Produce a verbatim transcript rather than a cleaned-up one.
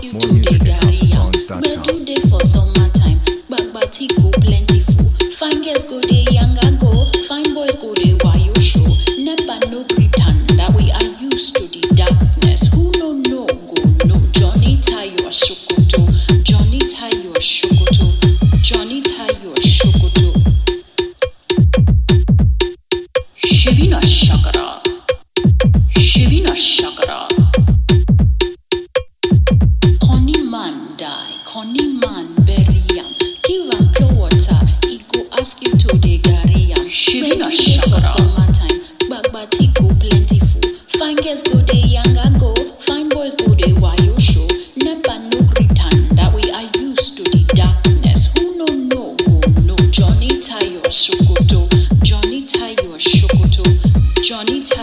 you More to music the at house of songs Garia. dot Where com. do they for summertime? Bagbati go plentiful. Fine girls go they younger go. Fine boys go they wayo show. Never no pretend that we are used to the darkness. Who no no go no. Johnny tie your shokoto. Johnny tie your shokoto. Johnny tie your shokoto. Shibina shakara. Shibina shakara. Connie man die. Connie man bury am. Give am pure water. He go ask you to the Garia. Shibina shakara. For summertime. Bagbati go plentiful. Fine girls go they younger go. Fine boys go they wayo show. Never no pretend that we are used to the darkness. Who no no go no. Johnny tie your shokoto. Johnny tie your shokoto. Johnny tie